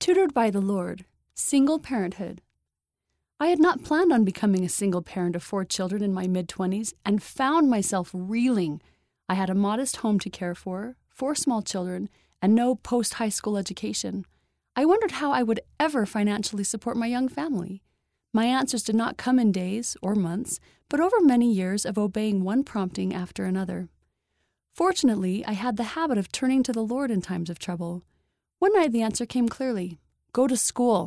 Tutored by the Lord, Single Parenthood. I had not planned on becoming a single parent of 4 children in my mid-20s and found myself reeling. I had a modest home to care for, 4 small children, and no post-high school education. I wondered how I would ever financially support my young family. My answers did not come in days or months, but over many years of obeying one prompting after another. Fortunately, I had the habit of turning to the Lord in times of trouble. One night the answer came clearly: go to school.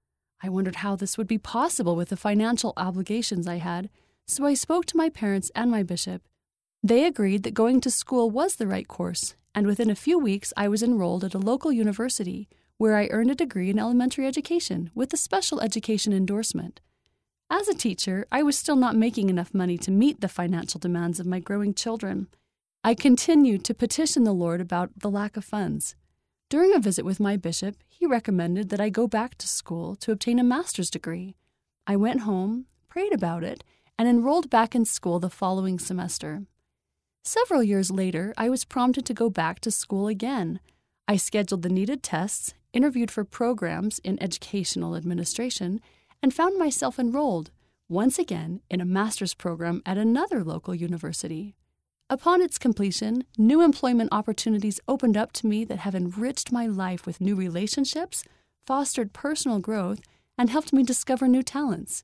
I wondered how this would be possible with the financial obligations I had, so I spoke to my parents and my bishop. They agreed that going to school was the right course, and within a few weeks I was enrolled at a local university where I earned a degree in elementary education with a special education endorsement. As a teacher, I was still not making enough money to meet the financial demands of my growing children. I continued to petition the Lord about the lack of funds. During a visit with my bishop, he recommended that I go back to school to obtain a master's degree. I went home, prayed about it, and enrolled back in school the following semester. Several years later, I was prompted to go back to school again. I scheduled the needed tests, interviewed for programs in educational administration, and found myself enrolled, once again, in a master's program at another local university. Upon its completion, new employment opportunities opened up to me that have enriched my life with new relationships, fostered personal growth, and helped me discover new talents.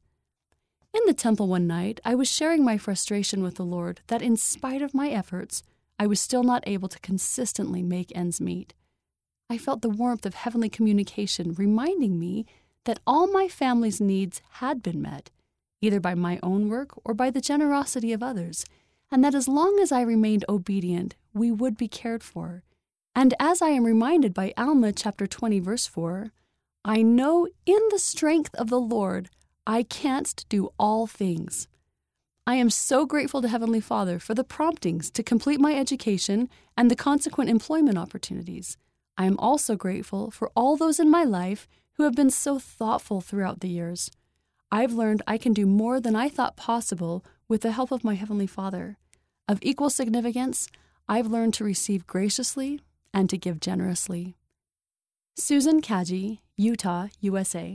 In the temple one night, I was sharing my frustration with the Lord that in spite of my efforts, I was still not able to consistently make ends meet. I felt the warmth of heavenly communication reminding me that all my family's needs had been met, either by my own work or by the generosity of others, and that as long as I remained obedient, we would be cared for. And as I am reminded by Alma chapter 20, verse 4, I know in the strength of the Lord I canst do all things. I am so grateful to Heavenly Father for the promptings to complete my education and the consequent employment opportunities. I am also grateful for all those in my life who have been so thoughtful throughout the years. I've learned I can do more than I thought possible with the help of my Heavenly Father. Of equal significance, I've learned to receive graciously and to give generously. Susan Kaji, Utah, USA.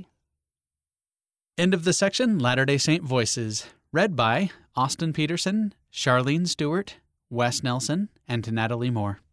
End of the section, Latter-day Saint Voices. Read by Austin Peterson, Charlene Stewart, Wes Nelson, and Natalie Moore.